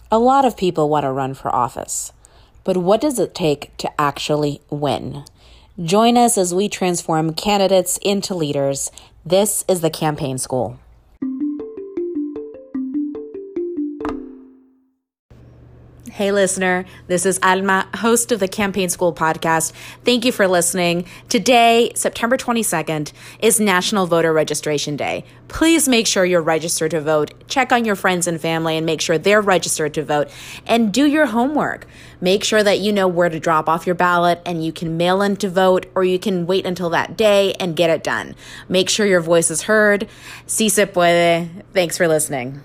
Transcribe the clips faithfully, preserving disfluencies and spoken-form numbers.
A lot of people want to run for office, but what does it take to actually win? Join us as we transform candidates into leaders. This is the Campaign School. Hey, listener, this is Alma, host of the Campaign School podcast. Thank you for listening. Today, September twenty-second, is National Voter Registration Day. Please make sure you're registered to vote. Check on your friends and family and make sure they're registered to vote. And do your homework. Make sure that you know where to drop off your ballot and you can mail in to vote, or you can wait until that day and get it done. Make sure your voice is heard. Si se puede. Thanks for listening.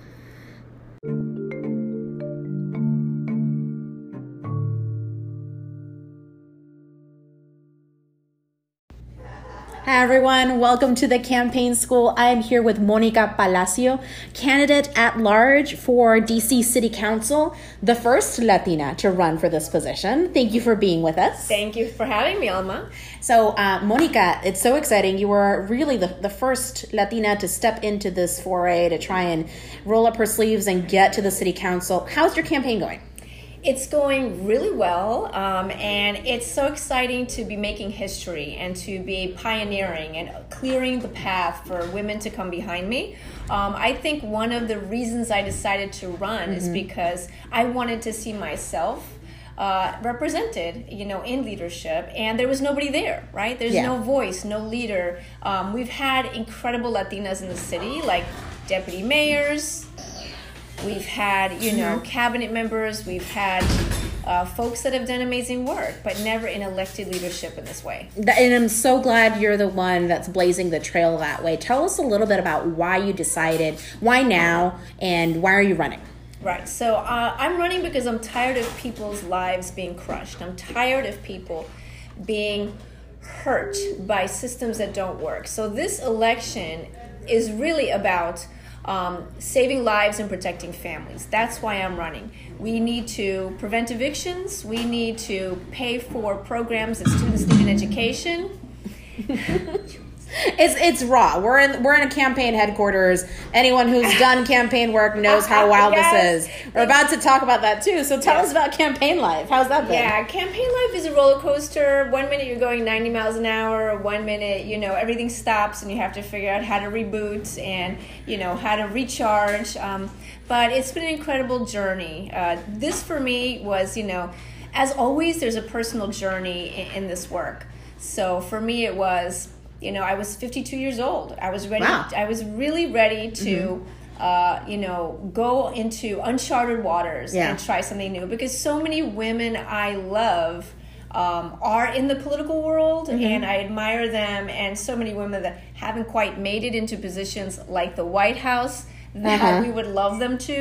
Hi, everyone. Welcome to the Campaign School. I am here with Monica Palacio, candidate at large for D C City Council, the first Latina to run for this position. Thank you for being with us. Thank you for having me, Alma. So, uh, Monica, it's so exciting. You were really the, the first Latina to step into this foray to try and roll up her sleeves and get to the City Council. How's your campaign going? It's going really well, um, and it's so exciting to be making history and to be pioneering and clearing the path for women to come behind me. Um, I think one of the reasons I decided to run mm-hmm. is because I wanted to see myself uh, represented, you know, in leadership, and there was nobody there, right? There's yeah. no voice, no leader. Um, we've had incredible Latinas in the city, like deputy mayors. We've had, you know, cabinet members. We've had uh, folks that have done amazing work, but never in elected leadership in this way. And I'm so glad you're the one that's blazing the trail that way. Tell us a little bit about why you decided, why now, and why are you running? Right. So uh, I'm running because I'm tired of people's lives being crushed. I'm tired of people being hurt by systems that don't work. So this election is really about Um, saving lives and protecting families. That's why I'm running. We need to prevent evictions. We need to pay for programs that students need in education. It's it's raw. We're in we're in a campaign headquarters. Anyone who's done campaign work knows how wild yes. this is. We're about to talk about that too. So tell yes. us about campaign life. How's that been? Yeah, campaign life is a roller coaster. One minute you're going ninety miles an hour. One minute, you know, everything stops and you have to figure out how to reboot and, you know, how to recharge. Um, but it's been an incredible journey. Uh, this for me was, you know, as always, there's a personal journey in, in this work. So for me, it was. You know, I was fifty-two years old. I was ready. Wow. I was really ready to, mm-hmm. uh, you know, go into uncharted waters yeah. and try something new. Because so many women I love um, are in the political world, mm-hmm. and I admire them. And so many women that haven't quite made it into positions like the White House that uh-huh. we would love them to.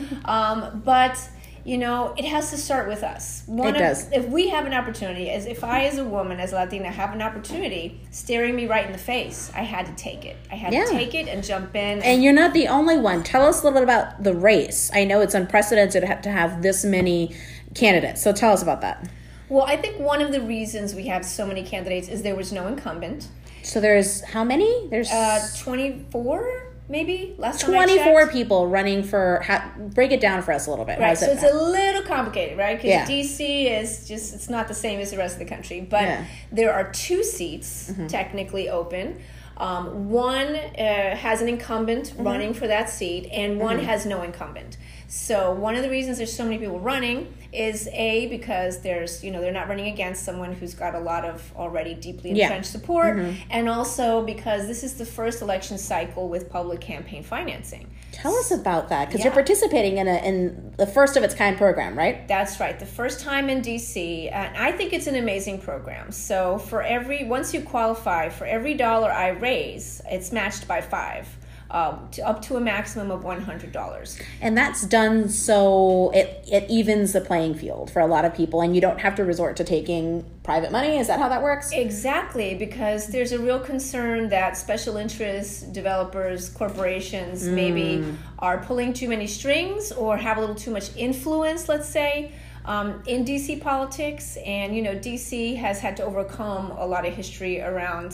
um, but you know, it has to start with us. One it of, does. If we have an opportunity, as if I as a woman, as a Latina, have an opportunity staring me right in the face, I had to take it. I had yeah. to take it and jump in. And, and you're not the only one. Tell us a little bit about the race. I know it's unprecedented to have this many candidates. So tell us about that. Well, I think one of the reasons we have so many candidates is there was no incumbent. So there's how many? There's uh, twenty-four. Maybe last time twenty-four people running for. Ha- break it down for us a little bit. Right, so it it's a little complicated, right? Because yeah. D C is just it's not the same as the rest of the country, but yeah. there are two seats mm-hmm. technically open. Um, one uh, has an incumbent mm-hmm. running for that seat, and one mm-hmm. has no incumbent. So one of the reasons there's so many people running is A, because there's, you know, they're not running against someone who's got a lot of already deeply entrenched yeah. support, mm-hmm. and also because this is the first election cycle with public campaign financing. Tell us about that, because yeah. you're participating in a in the first of its kind program, right? That's right, the first time in D C, and I think it's an amazing program. So for every, once you qualify, for every dollar I raise, it's matched by five. Um, to up to a maximum of one hundred dollars. And that's done so it, it evens the playing field for a lot of people, and you don't have to resort to taking private money. Is that how that works? Exactly, because there's a real concern that special interests, developers, corporations mm. maybe are pulling too many strings or have a little too much influence, let's say, um, in D C politics. And, you know, D C has had to overcome a lot of history around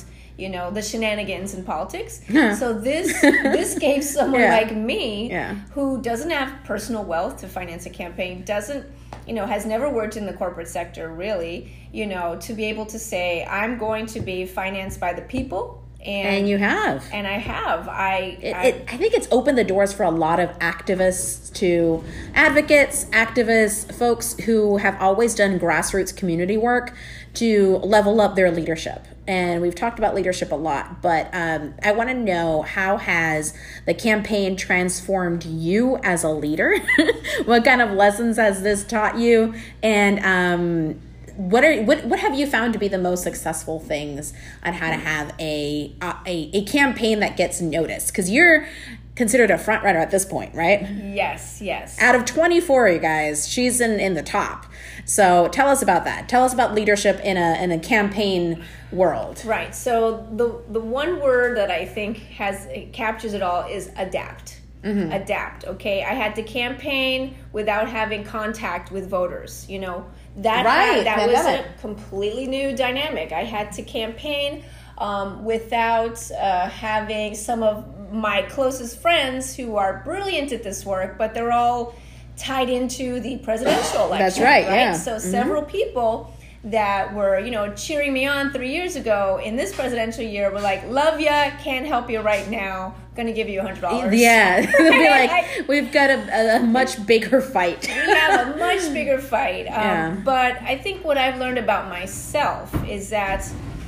you know, the shenanigans in politics. So this this gave someone yeah. like me, yeah. who doesn't have personal wealth to finance a campaign, doesn't, you know, has never worked in the corporate sector really, you know, to be able to say, I'm going to be financed by the people. And, and you have. And I have. I, it, I, it, I think it's opened the doors for a lot of activists to advocates, activists, folks who have always done grassroots community work to level up their leadership. And we've talked about leadership a lot, but um, I want to know, how has the campaign transformed you as a leader? What kind of lessons has this taught you? And um, what are what what have you found to be the most successful things on how to have a a, a campaign that gets noticed? Because you're considered a front runner at this point, right? Yes, yes. Out of twenty-four, you guys, she's in, in the top. So tell us about that. Tell us about leadership in a in a campaign world. Right. So the the one word that I think has it captures it all is adapt. Mm-hmm. Adapt. Okay. I had to campaign without having contact with voters. You know, that right. had, that Pandemic. was a completely new dynamic. I had to campaign um, without uh, having some of my closest friends who are brilliant at this work, but they're all tied into the presidential election. That's right. right? Yeah. So mm-hmm. several people that were, you know, cheering me on three years ago in this presidential year were like, love ya, can't help you right now, gonna give you a hundred dollars. Yeah. They'll be like, we've got a, a much bigger fight. We have a much bigger fight. Um, yeah. But I think what I've learned about myself is that,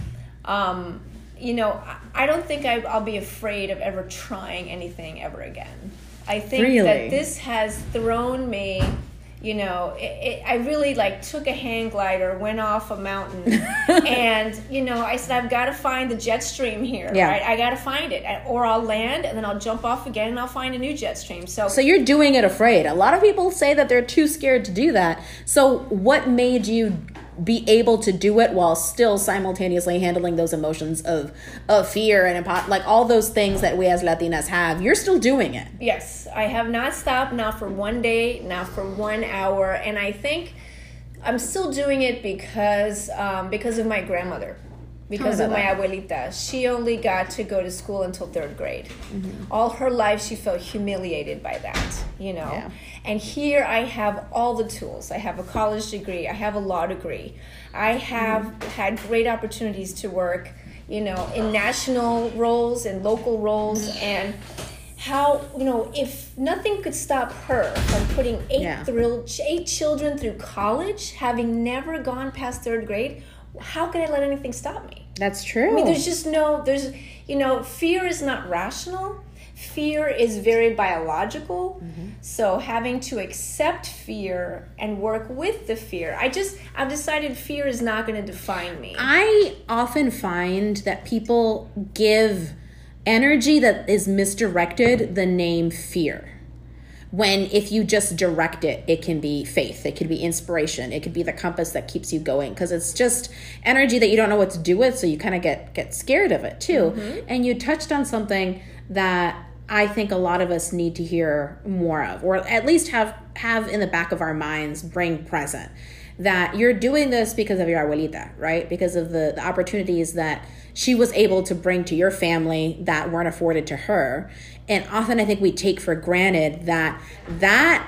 um, you know, I don't think I, I'll be afraid of ever trying anything ever again. I think really? that this has thrown me, you know, it, it, I really like took a hang glider, went off a mountain, and, you know, I said, I've got to find the jet stream here, yeah. right? I got to find it, or I'll land and then I'll jump off again and I'll find a new jet stream. So, so you're doing it afraid. A lot of people say that they're too scared to do that. So what made you be able to do it while still simultaneously handling those emotions of of fear and impo- like all those things that we as Latinas have? You're still doing it. Yes, I have not stopped, not for one day, not for one hour, and I think I'm still doing it because um, because of my grandmother, because of my that. abuelita. She only got to go to school until third grade. Mm-hmm. All her life, she felt humiliated by that, you know. Yeah. And here I have all the tools. I have a college degree. I have a law degree. I have mm-hmm. had great opportunities to work, you know, in national roles and local roles. And how, you know, if nothing could stop her from putting eight, yeah. thrill, eight children through college, having never gone past third grade, how can I let anything stop me? That's true. I mean, there's just no, there's, you know, fear is not rational. Fear is very biological. Mm-hmm. So having to accept fear and work with the fear, I just, I've decided fear is not going to define me. I often find that people give energy that is misdirected the name fear. When if you just direct it, it can be faith, it could be inspiration, it could be the compass that keeps you going, because it's just energy that you don't know what to do with, so you kind of get get scared of it too. Mm-hmm. And you touched on something that I think a lot of us need to hear more of, or at least have have in the back of our minds, bring present, that you're doing this because of your abuelita, right? Because of the, the opportunities that she was able to bring to your family that weren't afforded to her. And often I think we take for granted that that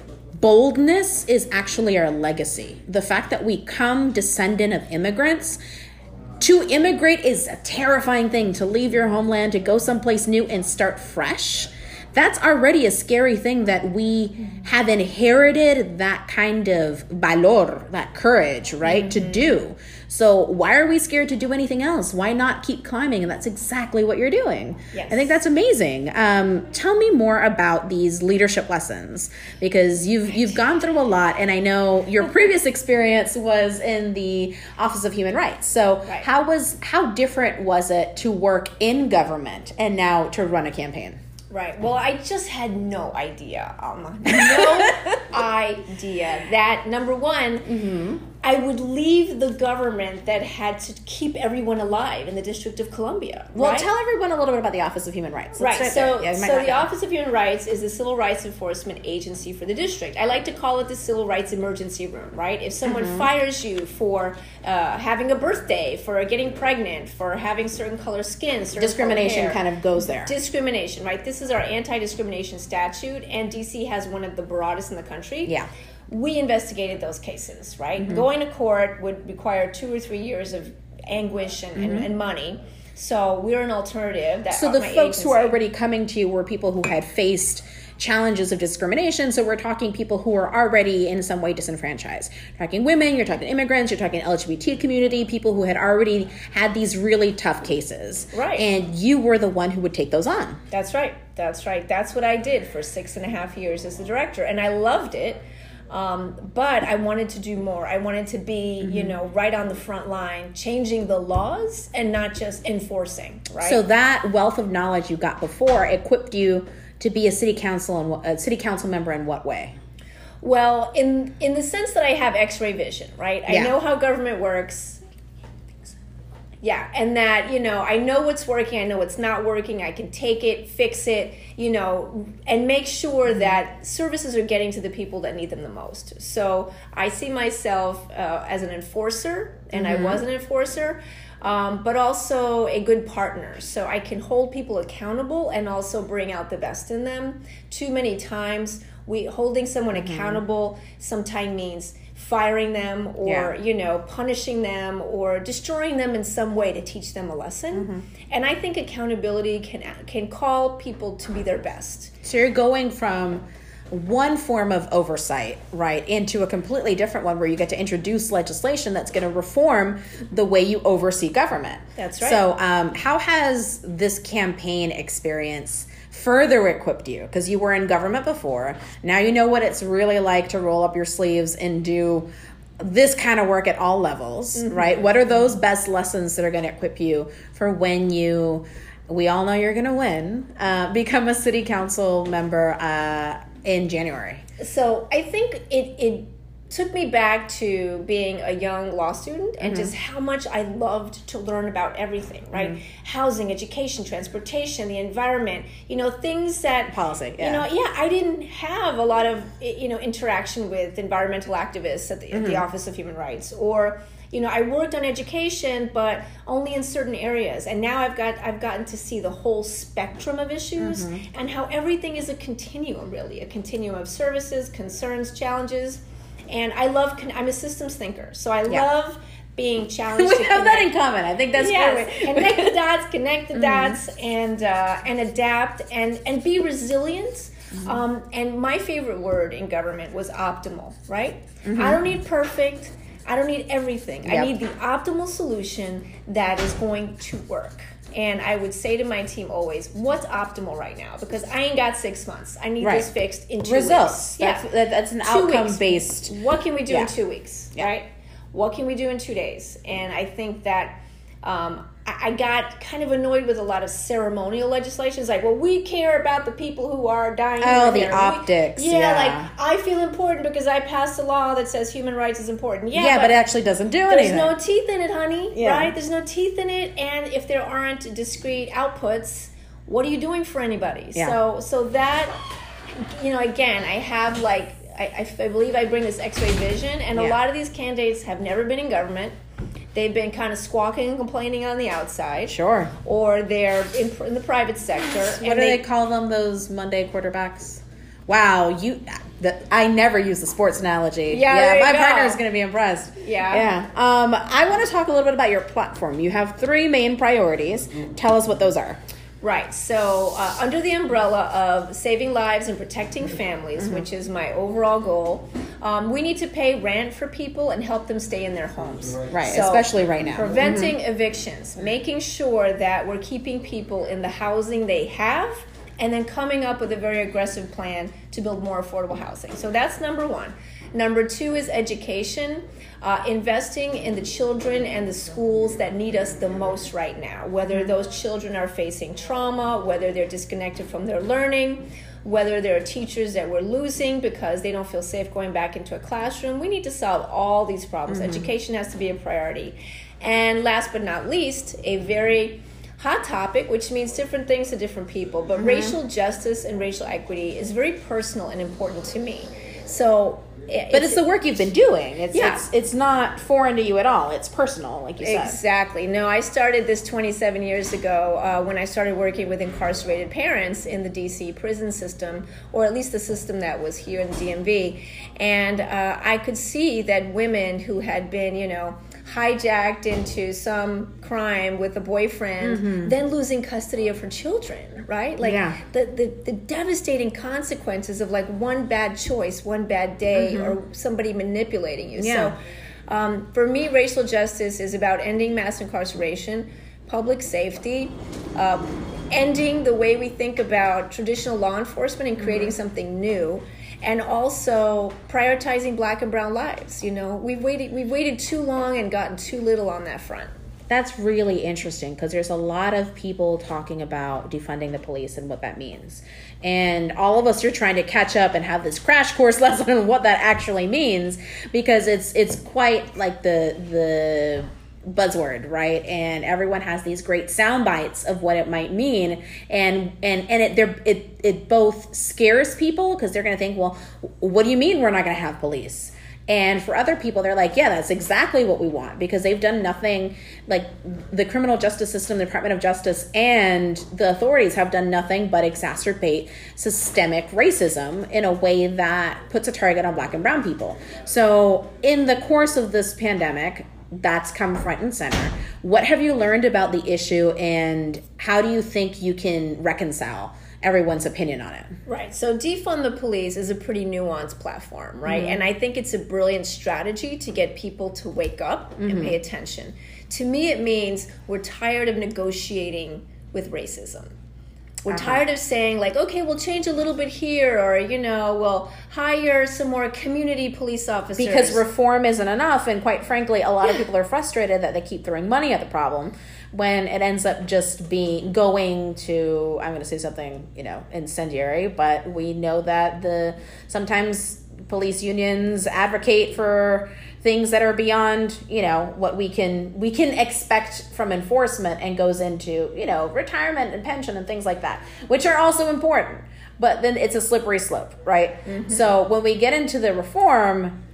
boldness is actually our legacy. The fact that we come descendant of immigrants. To immigrate is a terrifying thing. To leave your homeland, to go someplace new and start fresh. That's already a scary thing, that we have inherited that kind of valor, that courage, right, mm-hmm. to do. So why are we scared to do anything else? Why not keep climbing? And that's exactly what you're doing. Yes. I think that's amazing. Um, tell me more about these leadership lessons, because you've you've gone through a lot, and I know your previous experience was in the Office of Human Rights. So right. how was how different was it to work in government and now to run a campaign? Right. Well, I just had no idea, Alma. No idea that, number one, mm-hmm. I would leave the government that had to keep everyone alive in the District of Columbia. Well, right? tell everyone a little bit about the Office of Human Rights. Let's right. start So, yeah, so the Office of Human Rights is the civil rights enforcement agency for the district. I like to call it the civil rights emergency room. Right. If someone mm-hmm. fires you for uh, having a birthday, for getting pregnant, for having certain color skin, certain discrimination color hair, kind of goes there. Discrimination. Right. This is our anti-discrimination statute, and D C has one of the broadest in the country. Yeah. We investigated those cases, right? Mm-hmm. Going to court would require two or three years of anguish and, mm-hmm. and, and money. So we're an alternative. That so the folks agency. who are already coming to you were people who had faced challenges of discrimination. So we're talking people who are already in some way disenfranchised. You're talking women, you're talking immigrants, you're talking L G B T community, people who had already had these really tough cases. Right. And you were the one who would take those on. That's right. That's right. That's what I did for six and a half years as the director. And I loved it. Um, but I wanted to do more. I wanted to be, mm-hmm. you know, right on the front line, changing the laws and not just enforcing, right? So that wealth of knowledge you got before equipped you to be a city council and a city council member in what way? Well, in in the sense that I have X-ray vision, right? Yeah. I know how government works. Yeah, and that, you know, I know what's working, I know what's not working, I can take it, fix it, you know, and make sure that services are getting to the people that need them the most. So I see myself uh, as an enforcer, and mm-hmm. I was an enforcer, um, but also a good partner. So I can hold people accountable and also bring out the best in them. Too many times, we holding someone mm-hmm. accountable sometimes means firing them or, yeah. you know, punishing them or destroying them in some way to teach them a lesson. Mm-hmm. And I think accountability can can call people to be their best. So you're going from one form of oversight, right, into a completely different one where you get to introduce legislation that's going to reform the way you oversee government. That's right. So um, how has this campaign experience further equipped you? Because you were in government before. Now you know what it's really like to roll up your sleeves and do this kind of work at all levels, mm-hmm. right? What are those best lessons that are going to equip you for when you, we all know you're going to win, uh, become a city council member uh, in January? So I think it, it took me back to being a young law student and mm-hmm. just how much I loved to learn about everything, right? Mm-hmm. Housing, education, transportation, the environment, you know, things that... Policy, yeah. You know, yeah, I didn't have a lot of, you know, interaction with environmental activists at the, mm-hmm. at the Office of Human Rights. Or, you know, I worked on education, but only in certain areas. And now I've got, I've gotten to see the whole spectrum of issues mm-hmm. and how everything is a continuum, really. A continuum of services, concerns, challenges. And I love, I'm a systems thinker, so I yeah. love being challenged. We have that in common. I think that's yes. where we connect the dots, connect the mm-hmm. dots, and uh, and adapt and and be resilient. Mm-hmm. Um, and my favorite word in government was optimal. Right? Mm-hmm. I don't need perfect. I don't need everything. Yep. I need the optimal solution that is going to work. And I would say to my team always, what's optimal right now? Because I ain't got six months. I need right. this fixed in two Results. weeks. That's, yeah. that's an outcome-based. What can we do yeah. in two weeks, yeah. right? What can we do in two days? And I think that um, I got kind of annoyed with a lot of ceremonial legislation. It's like, well, we care about the people who are dying. Oh, the there. optics. We, yeah, yeah, like, I feel important because I passed a law that says human rights is important. Yeah, yeah but, but it actually doesn't do there's anything. There's no teeth in it, honey, yeah. right? There's no teeth in it. And if there aren't discrete outputs, what are you doing for anybody? Yeah. So, so that, you know, again, I have like, I, I believe I bring this X-ray vision, and yeah. a lot of these candidates have never been in government. They've been kind of squawking and complaining on the outside. Sure. Or they're in, in the private sector. What do they, they call them, those Monday quarterbacks? Wow, you. The, I never use the sports analogy. Yeah, yeah my go. partner is going to be impressed. Yeah. Yeah. Um, I want to talk a little bit about your platform. You have three main priorities. Tell us what those are. Right. So uh, under the umbrella of saving lives and protecting families, mm-hmm. which is my overall goal, um, we need to pay rent for people and help them stay in their homes. Right, so especially right now. Preventing mm-hmm. evictions, making sure that we're keeping people in the housing they have, and then coming up with a very aggressive plan to build more affordable housing. So that's number one. Number two is education. Uh, investing in the children and the schools that need us the most right now, whether those children are facing trauma, whether they're disconnected from their learning, whether there are teachers that we're losing because they don't feel safe going back into a classroom. We need to solve all these problems. Mm-hmm. Education has to be a priority. And last but not least, a very hot topic, which means different things to different people, but mm-hmm. racial justice and racial equity is very personal and important to me. So It's, but it's the work you've been doing. It's, yeah. it's it's not foreign to you at all. It's personal, like you said. Exactly. No, I started this twenty-seven years ago uh, when I started working with incarcerated parents in the D C prison system, or at least the system that was here in the D M V. And uh, I could see that women who had been, you know, hijacked into some crime with a boyfriend, mm-hmm. then losing custody of her children, right? Like yeah. the, the, the devastating consequences of like one bad choice, one bad day, mm-hmm. or somebody manipulating you. Yeah. So um, for me, racial justice is about ending mass incarceration, public safety, uh, ending the way we think about traditional law enforcement and creating mm-hmm. something new. And also prioritizing Black and brown lives. You know, we've waited we've waited too long and gotten too little on that front. That's really interesting because there's a lot of people talking about defunding the police and what that means. And all of us are trying to catch up and have this crash course lesson on what that actually means, because it's it's quite like the the buzzword, right? And everyone has these great sound bites of what it might mean, and and and it there it it both scares people because they're going to think, well, what do you mean we're not going to have police? And for other people, they're like, yeah, that's exactly what we want, because they've done nothing. Like the criminal justice system, the Department of Justice, and the authorities have done nothing but exacerbate systemic racism in a way that puts a target on Black and brown people. So in the course of this pandemic, that's come front and center. What have you learned about the issue, and how do you think you can reconcile everyone's opinion on it? Right. So defund the police is a pretty nuanced platform, right? Mm-hmm. And I think it's a brilliant strategy to get people to wake up mm-hmm. and pay attention. To me, it means we're tired of negotiating with racism. We're uh-huh. tired of saying like, okay, we'll change a little bit here, or, you know, we'll hire some more community police officers. Because reform isn't enough. And quite frankly, a lot yeah. of people are frustrated that they keep throwing money at the problem when it ends up just being going to, I'm going to say something, you know, incendiary, but we know that the sometimes police unions advocate for things that are beyond, you know, what we can we can expect from enforcement, and goes into, you know, retirement and pension and things like that, which are also important. But then it's a slippery slope, right? Mm-hmm. So when we get into the reform,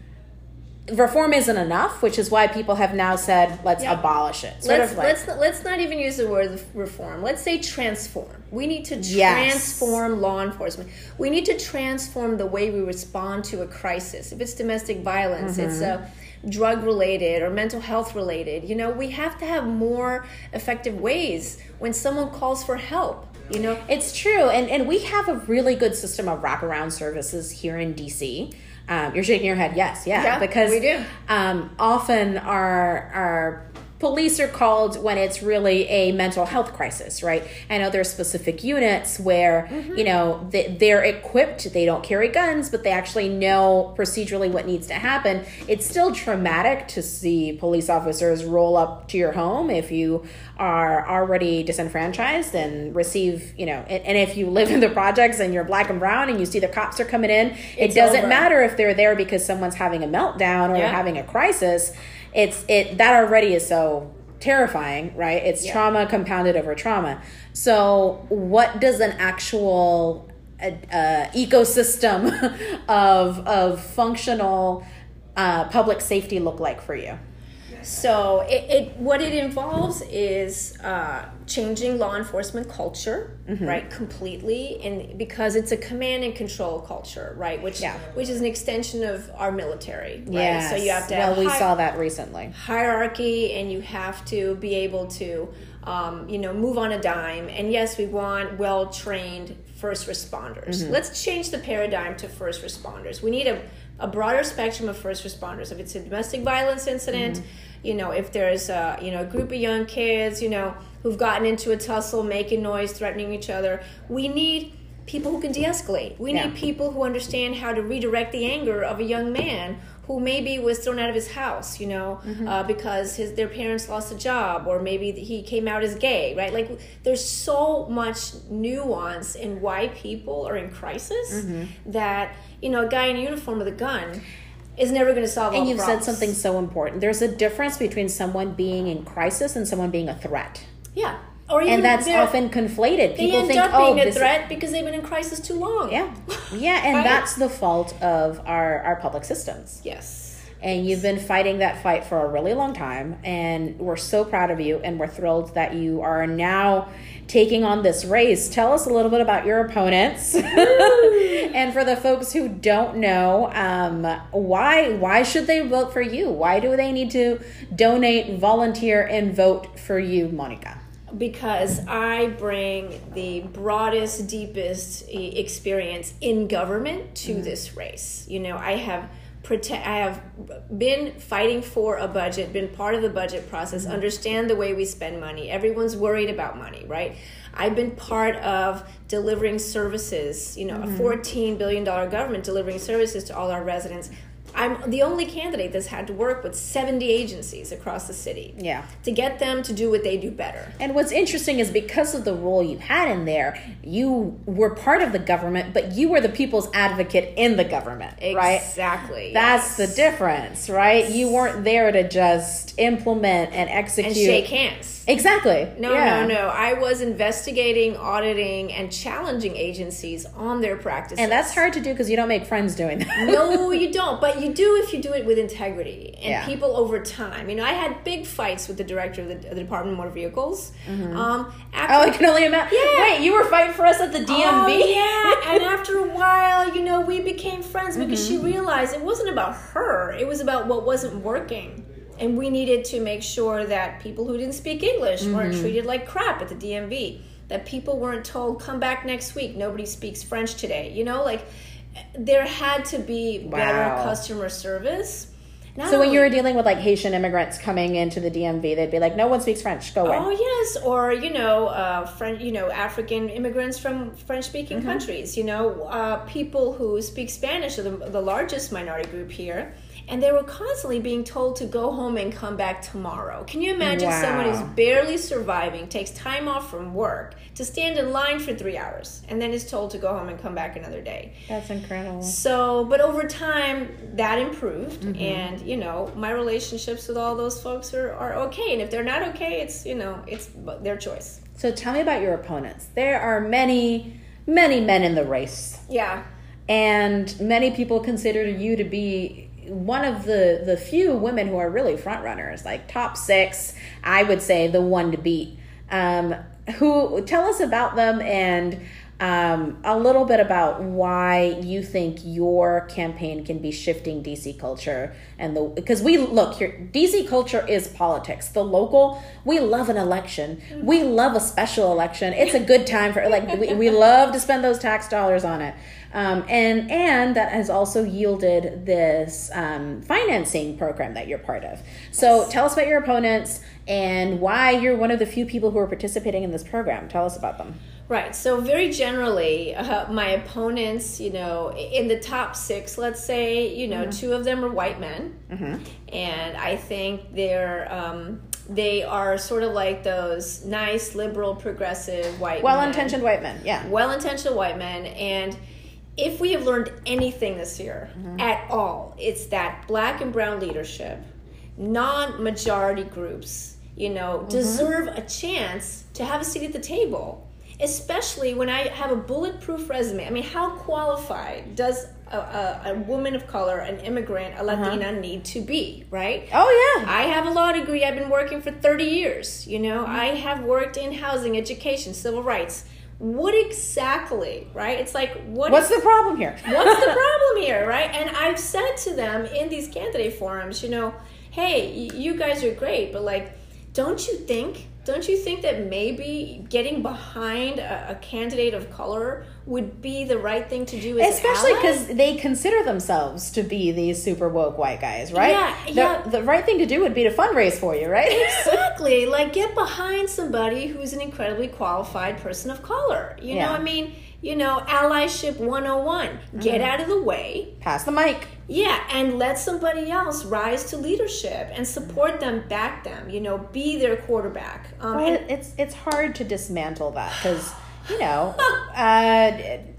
reform isn't enough, which is why people have now said, let's yep. abolish it. Sort let's, of like, let's, let's not even use the word reform. Let's say transform. We need to yes. transform law enforcement. We need to transform the way we respond to a crisis. If it's domestic violence, mm-hmm. it's a drug related or mental health related. You know, we have to have more effective ways when someone calls for help. You know, it's true. And, and we have a really good system of wraparound services here in D C. Um, you're shaking your head. Yes. Yeah. yeah because we do. Um, often our, our police are called when it's really a mental health crisis, right? I know there's specific units where, mm-hmm. you know, they, they're equipped, they don't carry guns, but they actually know procedurally what needs to happen. It's still traumatic to see police officers roll up to your home if you are already disenfranchised and receive, you know, and, and if you live in the projects and you're Black and brown and you see the cops are coming in, it's it doesn't over. matter if they're there because someone's having a meltdown or yeah. having a crisis. It's it that already is so terrifying, right? It's yeah. trauma compounded over trauma. So what does an actual uh, uh, ecosystem of of functional uh, public safety look like for you? So it, it what it involves is uh, changing law enforcement culture, mm-hmm. right, completely, and because it's a command and control culture, right, which yeah. which is an extension of our military, right? Yes. So you have to well, have we hi- saw that recently. hierarchy, and you have to be able to, um, you know, move on a dime. And yes, we want well-trained first responders. Mm-hmm. Let's change the paradigm to first responders. We need a a broader spectrum of first responders. If it's a domestic violence incident, mm-hmm. you know, if there's a, you know, a group of young kids, you know, who've gotten into a tussle, making noise, threatening each other, we need people who can de-escalate. We Yeah. need people who understand how to redirect the anger of a young man who maybe was thrown out of his house, you know, mm-hmm. uh, because his their parents lost a job, or maybe he came out as gay, right? Like, there's so much nuance in why people are in crisis mm-hmm. that, you know, a guy in a uniform with a gun is never going to solve all And the you've problems. said something so important. There's a difference between someone being in crisis and someone being a threat. Yeah. Or even and that's often conflated. They People end think, up oh, being a this threat because they've been in crisis too long. Yeah, yeah, and Right? that's the fault of our, our public systems. Yes. And you've been fighting that fight for a really long time, and we're so proud of you, and we're thrilled that you are now taking on this race. Tell us a little bit about your opponents. And for the folks who don't know, um, why why should they vote for you? Why do they need to donate, volunteer, and vote for you, Monica? Because I bring the broadest, deepest e- experience in government to mm. this race. You know, I have protect. I have been fighting for a budget, been part of the budget process, mm. understand the way we spend money. Everyone's worried about money, right? I've been part of delivering services, you know, mm-hmm. a fourteen billion dollars government delivering services to all our residents. I'm the only candidate that's had to work with seventy agencies across the city yeah. to get them to do what they do better. And what's interesting is because of the role you had in there, you were part of the government, but you were the people's advocate in the government, right? Exactly. That's yes. the difference, right? You weren't there to just implement and execute. And shake hands. Exactly. No, yeah. no, no. I was investigating, auditing, and challenging agencies on their practices. And that's hard to do because you don't make friends doing that. No, you don't. But you do if you do it with integrity and yeah. people over time. You know, I had big fights with the director of the, of the Department of Motor Vehicles. Mm-hmm. Um, after, oh, I can only imagine. Yeah. Wait, you were fighting for us at the D M V? Oh, yeah. And after a while, you know, we became friends because mm-hmm. she realized it wasn't about her. It was about what wasn't working. And we needed to make sure that people who didn't speak English mm-hmm. weren't treated like crap at the D M V. That people weren't told, come back next week. Nobody speaks French today. You know, like, there had to be wow. better customer service. Not so when only, you were dealing with, like, Haitian immigrants coming into the D M V, they'd be like, no one speaks French. Go away. Oh, yes. Or, you know, uh, French, you know, African immigrants from French-speaking mm-hmm. countries. You know, uh, people who speak Spanish are the, the largest minority group here. And they were constantly being told to go home and come back tomorrow. Can you imagine wow. someone who's barely surviving, takes time off from work to stand in line for three hours, and then is told to go home and come back another day? That's incredible. So, but over time, that improved. Mm-hmm. And, you know, my relationships with all those folks are, are okay. And if they're not okay, it's, you know, it's their choice. So tell me about your opponents. There are many, many men in the race. Yeah. And many people consider you to be one of the, the few women who are really front runners, like top six, I would say the one to beat. Um, who tell us about them and um, a little bit about why you think your campaign can be shifting D C culture and the because we look here, D C culture is politics. The local, we love an election. We love a special election. It's a good time for like we, we love to spend those tax dollars on it. Um, and and that has also yielded this um, financing program that you're part of. So tell us about your opponents and why you're one of the few people who are participating in this program. Tell us about them. Right. So very generally, uh, my opponents, you know, in the top six, let's say, you know, mm-hmm. two of them are white men. Mm-hmm. And I think they're... Um, They are sort of like those nice, liberal, progressive white well men. Well-intentioned white men, yeah. Well-intentioned white men. And if we have learned anything this year mm-hmm. at all, it's that black and brown leadership, non-majority groups, you know, mm-hmm. deserve a chance to have a seat at the table. Especially when I have a bulletproof resume. I mean, how qualified does a, a, a woman of color, an immigrant, a Latina uh-huh. need to be, right? Oh, yeah. I have a law degree. I've been working for thirty years. You know, mm-hmm. I have worked in housing, education, civil rights. What exactly, right? It's like, what what's is, the problem here? What's the problem here, right? And I've said to them in these candidate forums, you know, hey, you guys are great, but like, don't you think... Don't you think that maybe getting behind a, a candidate of color would be the right thing to do as especially because they consider themselves to be these super woke white guys, right? Yeah, the, yeah. The right thing to do would be to fundraise for you, right? Exactly. Like, get behind somebody who's an incredibly qualified person of color. You yeah. know, I mean, you know, allyship one oh one. Get out of the way. Pass the mic. Yeah, and let somebody else rise to leadership and support them, back them, you know, be their quarterback. Um, well, and, it's it's hard to dismantle that because, you know, uh,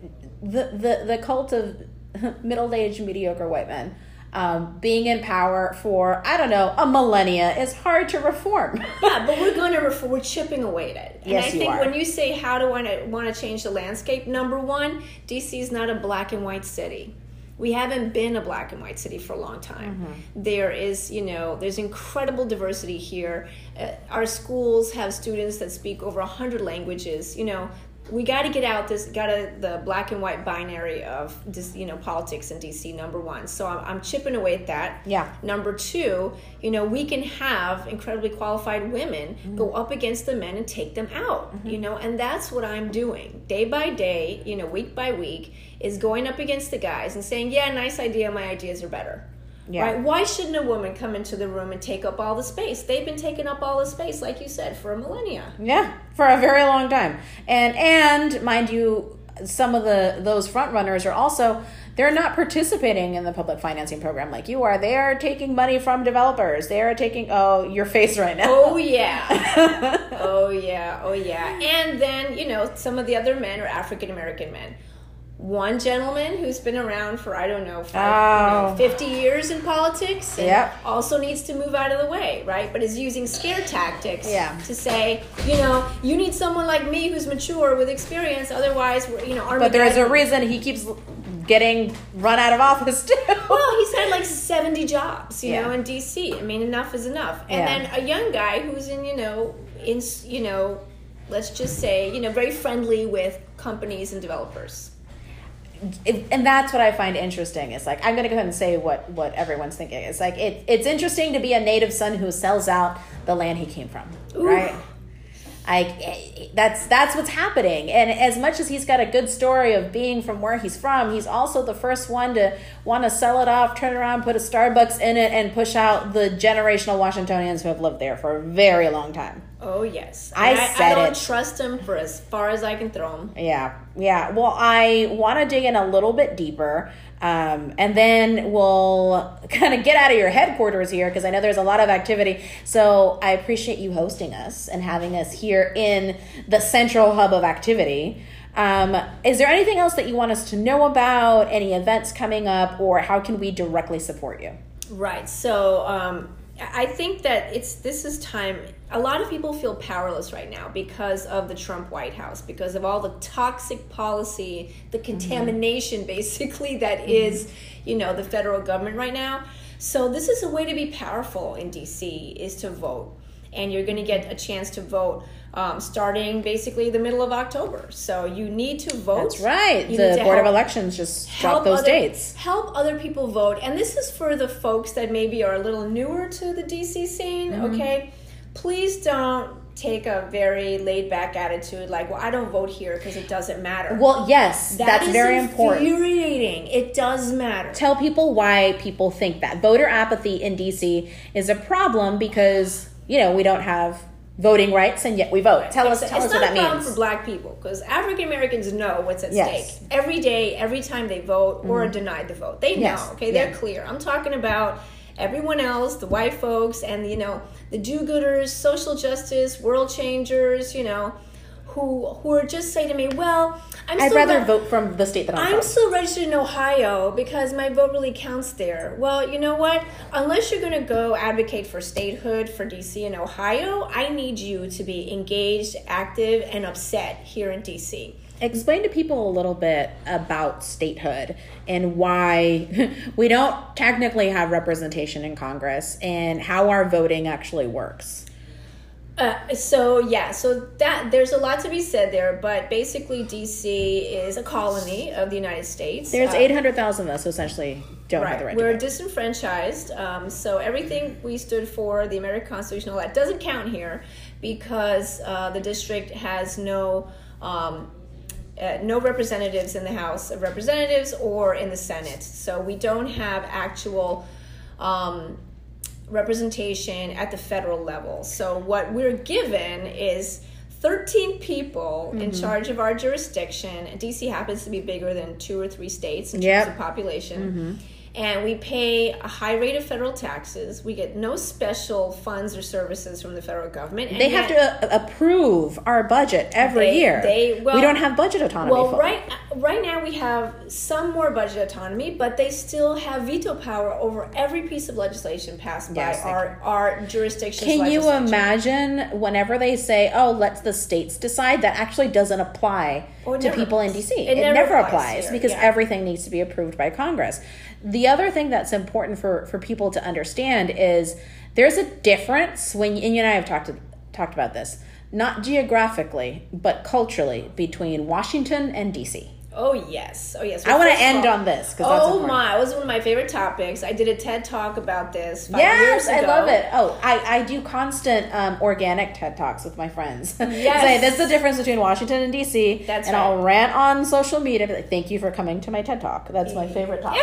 the, the, the cult of middle-aged, mediocre white men um, being in power for, I don't know, a millennia is hard to reform. Yeah, but we're going to reform. We're chipping away at it. And Yes, I you think are. when you say how do I want to change the landscape, number one, D C is not a black and white city. We haven't been a black and white city for a long time. Mm-hmm. There is, you know, there's incredible diversity here. Uh, our schools have students that speak over one hundred languages. You know, we got to get out this, got to the black and white binary of this, you know, politics in D C, number one. So I'm, I'm chipping away at that. Yeah. Number two, you know, we can have incredibly qualified women mm-hmm. go up against the men and take them out, mm-hmm. you know, and that's what I'm doing day by day, you know, week by week, is going up against the guys and saying, yeah, nice idea, my ideas are better. Yeah. Right? Why shouldn't a woman come into the room and take up all the space? They've been taking up all the space, like you said, for a millennia. Yeah, for a very long time. And and mind you, some of the those front runners are also, they're not participating in the public financing program like you are. They are taking money from developers. They are taking, oh, your face right now. Oh, yeah. oh, yeah. Oh, yeah. And then, you know, some of the other men are African-American men. One gentleman who's been around for, I don't know, five, oh. you know, fifty years in politics and yep. also needs to move out of the way, right? But is using scare tactics yeah. to say, you know, you need someone like me who's mature with experience, otherwise, we're, you know, Armageddon. But there's a reason he keeps getting run out of office, too. Well, he's had like seventy jobs, you yeah. know, in D C. I mean, enough is enough. And yeah. then a young guy who's in, you know, in, you know, let's just say, you know, very friendly with companies and developers. It, and that's what I find interesting. It's like, I'm going to go ahead and say what, what everyone's thinking. It's like, it, it's interesting to be a native son who sells out the land he came from, Ooh. Right? Like, that's that's what's happening. And as much as he's got a good story of being from where he's from, he's also the first one to want to sell it off, turn around, put a Starbucks in it, and push out the generational Washingtonians who have lived there for a very long time. Oh, yes. I, I said I don't it. trust him for as far as I can throw him. Yeah, yeah. Well, I want to dig in a little bit deeper, um, and then we'll kind of get out of your headquarters here because I know there's a lot of activity. So I appreciate you hosting us and having us here in the central hub of activity. Um, is there anything else that you want us to know about, any events coming up, or how can we directly support you? Right. So um, I think that it's this is time. A lot of people feel powerless right now because of the Trump White House, because of all the toxic policy, the contamination, mm-hmm. basically, that mm-hmm. is, you know, the federal government right now. So this is a way to be powerful in D C, is to vote. And you're going to get a chance to vote um, starting basically the middle of October. So you need to vote. That's right. You the Board help, of Elections just dropped those other, dates. Help other people vote. And this is for the folks that maybe are a little newer to the D C scene, mm-hmm. okay? Please don't take a very laid-back attitude like, well, I don't vote here because it doesn't matter. Well, yes, that that's is very important. Infuriating. It does matter. Tell people why people think that. Voter apathy in D C is a problem because, you know, we don't have voting rights and yet we vote. Right. Tell us, tell us what that means. It's not a problem for black people because African Americans know what's at yes. stake every day, every time they vote or mm-hmm. are denied the vote. They yes. know, okay? They're yeah. clear. I'm talking about everyone else, the white folks and, you know, the do-gooders, social justice, world changers, you know, who who are just saying to me, well, I'm I'd still rather re- vote from the state that I'm, I'm from. still registered in Ohio because my vote really counts there. Well, you know what? Unless you're going to go advocate for statehood for D C and Ohio, I need you to be engaged, active, and upset here in D C. Explain to people a little bit about statehood and why we don't technically have representation in Congress and how our voting actually works. Uh, so yeah, so that there's a lot to be said there, but basically D C is a colony of the United States. There's uh, eight hundred thousand of us who essentially don't right. have the right We're to vote. disenfranchised, um, so everything we stood for, the American Constitution, all that doesn't count here because uh, the district has no um, uh, no representatives in the House of Representatives or in the Senate, so we don't have actual Um, representation at the federal level. So what we're given is thirteen people mm-hmm. in charge of our jurisdiction. D C happens to be bigger than two or three states in yep. terms of population. Mm-hmm. And we pay a high rate of federal taxes. We get no special funds or services from the federal government. And they have to uh, approve our budget every they, year. They, well, we don't have budget autonomy. Well, fully. right right now we have some more budget autonomy, but they still have veto power over every piece of legislation passed yes, by our, our jurisdiction. Can you imagine whenever they say, oh, let the states decide, that actually doesn't apply oh, to never, people in D C. It, it never, never applies, applies because yeah. everything needs to be approved by Congress. The other thing that's important for, for people to understand is there's a difference when, and you and I have talked to, talked about this, not geographically, but culturally, between Washington and D C. Oh, yes. Oh, yes. Well, I want to end all, on this. Cause that's oh, important. my. It was one of my favorite topics. I did a TED Talk about this five yes, years ago. I love it. Oh, I, I do constant um, organic TED Talks with my friends. Yes. Say, this is the difference between Washington and D C. That's and right. I'll rant on social media. Be like, thank you for coming to my TED Talk. That's my favorite talk.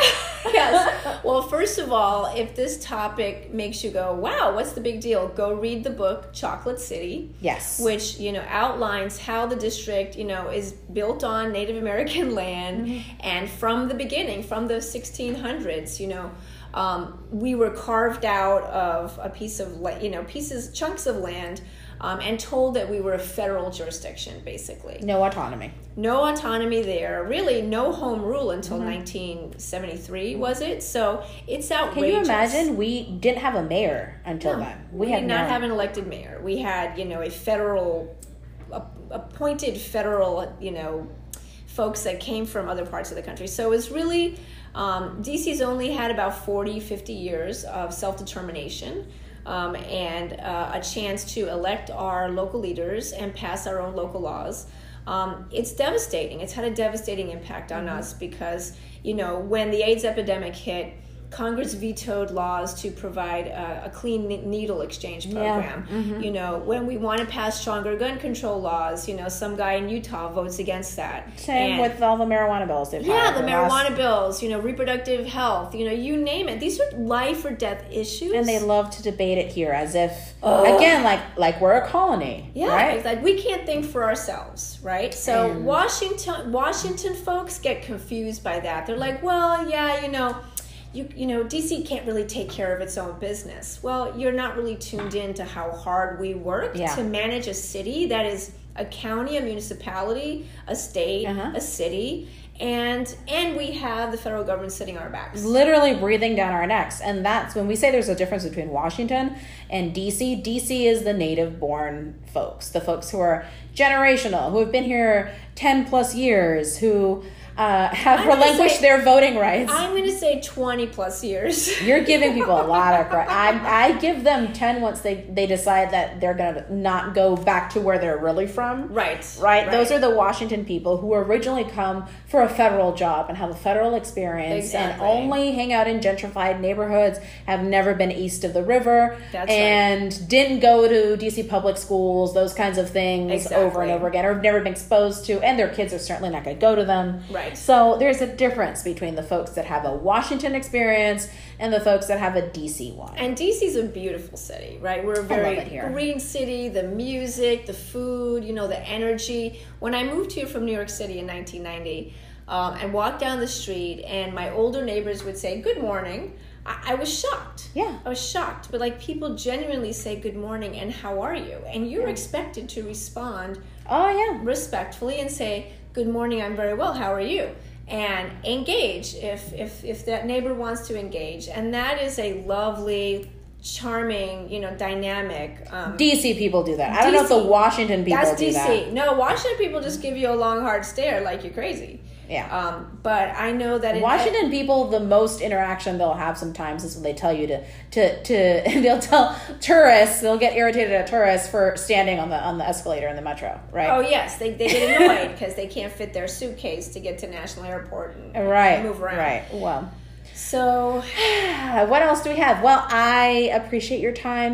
Yes. Well, first of all, if this topic makes you go, wow, what's the big deal? Go read the book Chocolate City. Yes. Which, you know, outlines how the district, you know, is built on Native American land. Mm-hmm. And from the beginning, from the sixteen hundreds, you know, um, we were carved out of a piece of, you know, pieces, chunks of land, um, and told that we were a federal jurisdiction, basically. No autonomy. No autonomy there. Really, no home rule until mm-hmm. nineteen seventy-three, was it? So it's outrageous. Can you imagine? We didn't have a mayor until no, then. We, we had did not no... have an elected mayor. We had, you know, a federal, a, appointed federal, you know, folks that came from other parts of the country. So it's really, um, D C's only had about forty, fifty years of self-determination um, and uh, a chance to elect our local leaders and pass our own local laws. Um, it's devastating. It's had a devastating impact on mm-hmm. us because, you know, when the AIDS epidemic hit, Congress vetoed laws to provide a, a clean needle exchange program. Yeah. Mm-hmm. You know, when we want to pass stronger gun control laws, you know, some guy in Utah votes against that. Same and, with all the marijuana bills they've Yeah, had the marijuana last... bills, you know, reproductive health, you know, you name it. These are life or death issues. And they love to debate it here as if, oh. again, like like we're a colony. Yeah, right? It's like we can't think for ourselves, right? So and... Washington, Washington folks get confused by that. They're like, well, yeah, you know, You, you know, D C can't really take care of its own business. Well, you're not really tuned in to how hard we work yeah. to manage a city that is a county, a municipality, a state, uh-huh. a city, and and we have the federal government sitting on our backs. Literally breathing down our necks. And that's when we say there's a difference between Washington and D C. D C is the native-born folks, the folks who are generational, who have been here ten plus years, who... Uh, have I'm relinquished say, their voting rights. I'm going to say twenty plus years. You're giving people a lot of credit. I, I give them ten once they, they decide that they're going to not go back to where they're really from. Right. right. Right. Those are the Washington people who originally come for a federal job and have a federal experience exactly. and only hang out in gentrified neighborhoods, have never been east of the river, That's and right. didn't go to D C public schools, those kinds of things exactly. over and over again, or have never been exposed to, and their kids are certainly not going to go to them. Right. So there's a difference between the folks that have a Washington experience and the folks that have a D C one. And D C's a beautiful city, right? We're a very green city, the music, the food, you know, the energy. When I moved here from New York City in nineteen ninety, um, and walked down the street and my older neighbors would say, good morning, I, I was shocked. Yeah. I was shocked. But like people genuinely say good morning and how are you? And you're yeah. expected to respond oh yeah, respectfully and say, good morning, I'm very well, how are you? And engage if, if if that neighbor wants to engage. And that is a lovely, charming, you know, dynamic. Um, D C people do that. I don't D C, know if the Washington people that's do D C. that. No, Washington people just give you a long, hard stare like you're crazy. Yeah. Um, but I know that... Washington it, people, the most interaction they'll have sometimes is when they tell you to... to, to they'll tell tourists, they'll get irritated at tourists for standing on the on the escalator in the metro, right? Oh, yes. They, they get annoyed because they can't fit their suitcase to get to National Airport and, right, and move around. Right, well... So... What else do we have? Well, I appreciate your time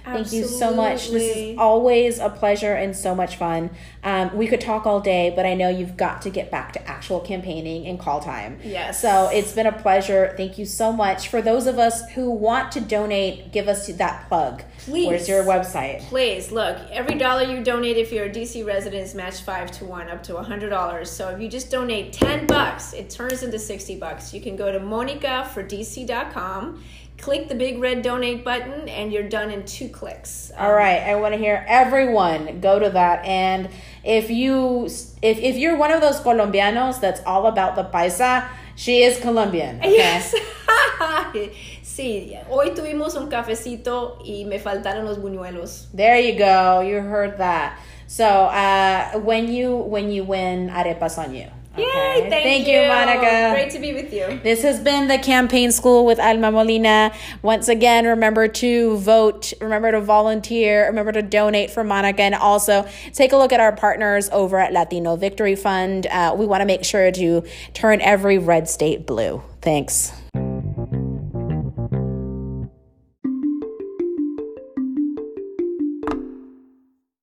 Thank you so much. This is always a pleasure and so much fun. Um, we could talk all day, but I know you've got to get back to actual campaigning and call time. Yes. So it's been a pleasure. Thank you so much. For those of us who want to donate, give us that plug. Please. Where's your website? Please, look, every dollar you donate, if you're a D C resident, is matched five to one, up to one hundred dollars. So if you just donate ten bucks, it turns into sixty bucks. You can go to monica for d c dot com, click the big red donate button, and you're done in two clicks. Um, All right. I want to hear everyone go to that. And if you, if, if you're one of those Colombianos that's all about the paisa, she is Colombian. Okay? Yes. Sí, hoy tuvimos un cafecito y me faltaron los buñuelos. There you go. You heard that. So uh, when you when you win, arepas on you. Okay? Yay, thank, thank you. you, Monica. Great to be with you. This has been the Campaign School with Alma Molina. Once again, remember to vote, remember to volunteer, remember to donate for Monica, and also take a look at our partners over at Latino Victory Fund. Uh, we want to make sure to turn every red state blue. Thanks.